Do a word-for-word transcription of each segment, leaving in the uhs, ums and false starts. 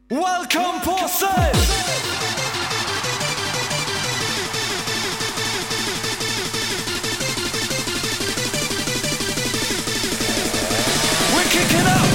Welcome, Posse! We're kicking up!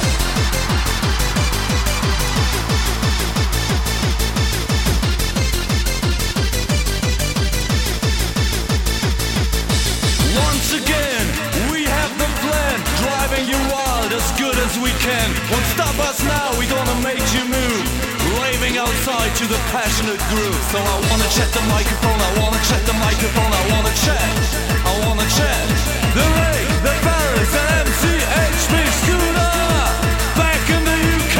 Once again, we have the plan, driving you wild as good as we can. Won't stop us now, we gonna make you move, raving outside to the passionate groove. So I wanna check the microphone, I wanna check the microphone, I wanna check, I wanna check the Ray, the Paris, and M C H P Scooter, back in the U K.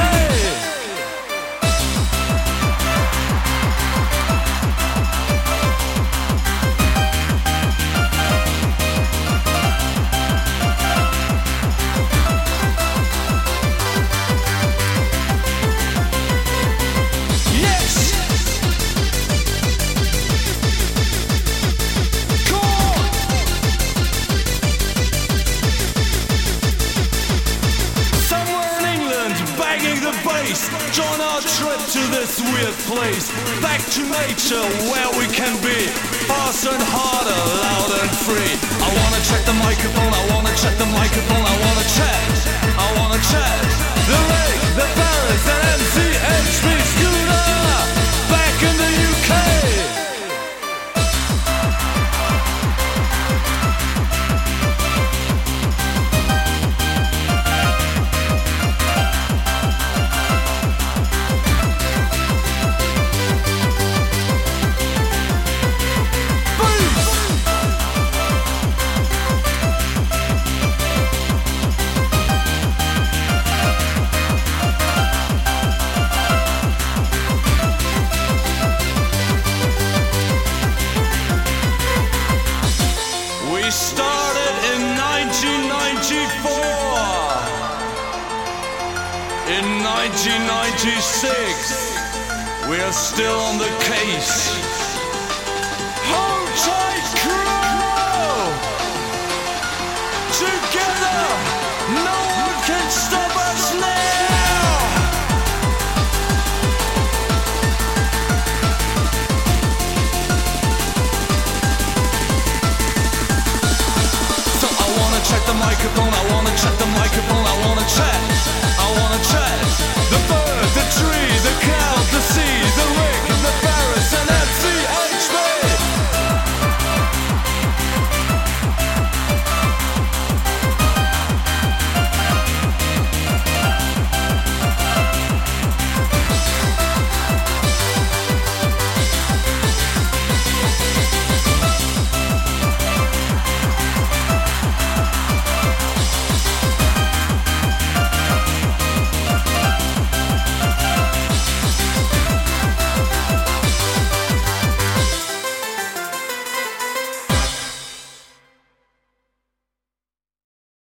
Join our trip to this weird place, back to nature where we can be fast and harder, loud and free. I wanna check the microphone, I wanna check the microphone, I wanna check, I wanna check the Ray, the Paris, and M C H P Scooter, back in the U K. We started in nineteen ninety-four. In nineteen ninety-six, we are still on the case. Hold tight, crew! Together, no one can stop us now! So I wanna check the microphone, I